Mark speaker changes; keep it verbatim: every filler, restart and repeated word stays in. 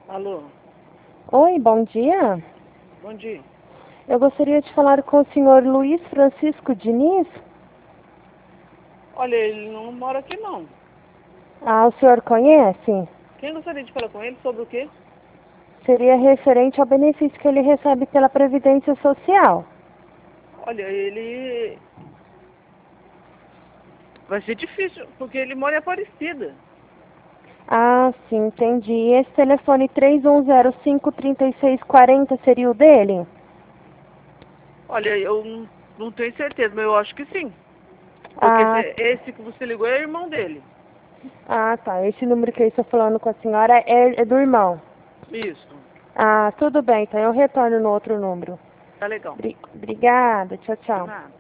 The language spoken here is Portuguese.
Speaker 1: Alô,
Speaker 2: Oi, bom dia.
Speaker 1: bom dia.
Speaker 2: Eu gostaria de falar com o senhor Luiz Francisco Diniz.
Speaker 1: Olha, ele não mora aqui não.
Speaker 2: Ah, o senhor conhece?
Speaker 1: Quem gostaria de falar com ele sobre o quê?
Speaker 2: Seria referente ao benefício que ele recebe pela Previdência Social.
Speaker 1: Olha, ele... Vai ser difícil, porque ele mora em Aparecida.
Speaker 2: Ah, sim, entendi. E esse telefone três um zero cinco, três seis quatro zero seria o dele?
Speaker 1: Olha, eu não, não tenho certeza, mas eu acho que sim. Porque
Speaker 2: Ah,
Speaker 1: esse, esse que você ligou é o irmão dele.
Speaker 2: ah, tá. Esse número que eu estou falando com a senhora é, é do irmão.
Speaker 1: Isso,
Speaker 2: Ah, tudo bem, então eu retorno no outro número.
Speaker 1: tá legal.
Speaker 2: Bri- Obrigada, tchau,
Speaker 1: De
Speaker 2: tchau.
Speaker 1: nada.